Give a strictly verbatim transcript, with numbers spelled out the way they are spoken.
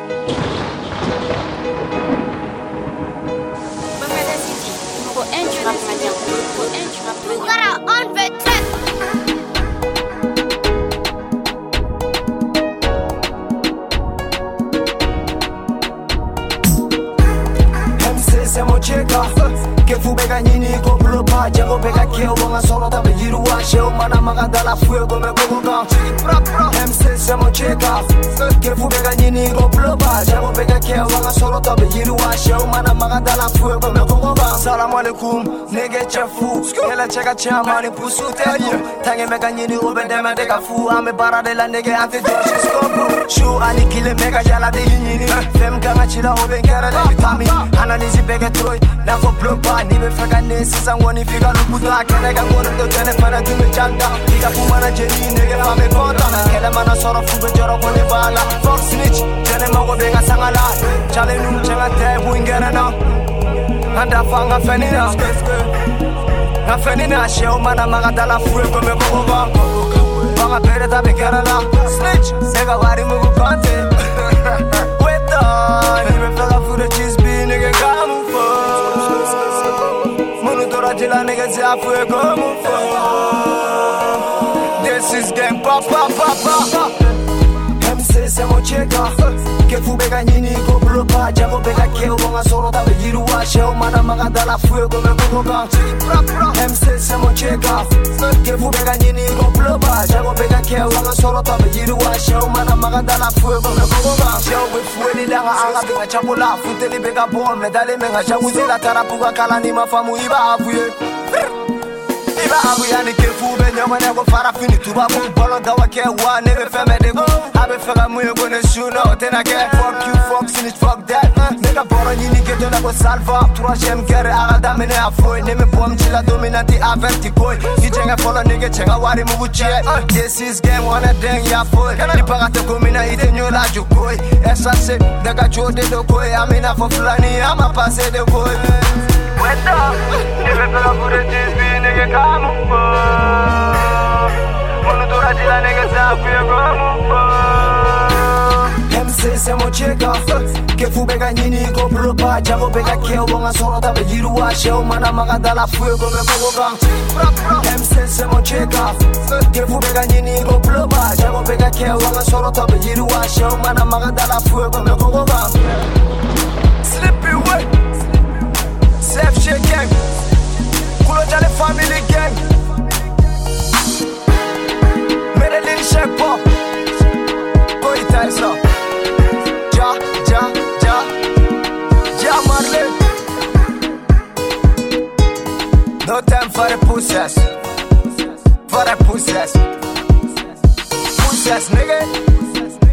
Che fu begagini con blu pace Go bega che uonga solo da begiru wa show Mana maga dalla fuego me go go M C siamo cieca Che fu begagini con blu pace Go bega che uonga solo da begiru wa show Mana maga dalla fuego me go go Salam alaikum nigga chafu Ela cheka chama ni pusu teku Tange megagini ube dema deka fu Ame bara de la nigga ante doshi skopu Shu ani kile mega jala de yinini Fem kanga chila ube nkera de vitami Analisi bega troy Na fo blok pa ni be faka ne sisan woni figa lukuto akene ka ngono do tene fana tu me chanta Diga fumana jeni nigga fa me konta Kele mana soro fu be joro kone bala Fuck snitch tene mago benga sangala Chale num chenga te wingera na Anda fanga fenina Na fenina sheo mana maga dala fuego me gogo ba Fanga pere ta be kerala Snitch nigga wari mugu kante Weta ni be faka fu de cheese be nigga kamu La nigga say I feel como This is game pop pop pop pop M C siamo cieca Che fu begagini con blu pace Go bega che uonga solo da begiru wa show Mana maga dalla fuego me go go M C siamo cieca Che fu begagini con blu pace Go bega che uonga solo da begiru wa show Mana maga dalla fuego me go go Show we fueli langa anga bega chapula Futeli bega bon medale menga shabuzi la tarapuga kala ni mafamu iba avuye Iba abu yani ke fube nyoma nego fara fini tuba bu bolo dawa ke wa nebe feme de go Abe fega muyo gone shuno tena ke Fuck you fuck snitch fuck that Nega boro nyini ke dona go salva Troisième guerre aga damene afoy Neme bom chila dominanti averti koy Ichenga follow nige chenga wari mugu chie This is game wana deng ya foy Nipaga te kumina ite nyola jukoy Esa se nega chode do koy Amina fo flani ama pase de koy Weta, nebe fega fure chisbi nige kamu po Munu tura chila nige safu ye kamu po M C siamo cieca Che fu begagini con blu pace Go bega che uonga solo da begiru wa show Mana maga dalla fuego me go go M C siamo cieca Che fu begagini con blu pace Go bega che uonga solo da begiru wa show Mana maga dalla fuego me go go Slippy way Safe shit gang Kulo jale family gang Medellin shake pop Boy Tyson Ja, ja, ja Ja Marley No time for the pussies For the pussies Pussies nigga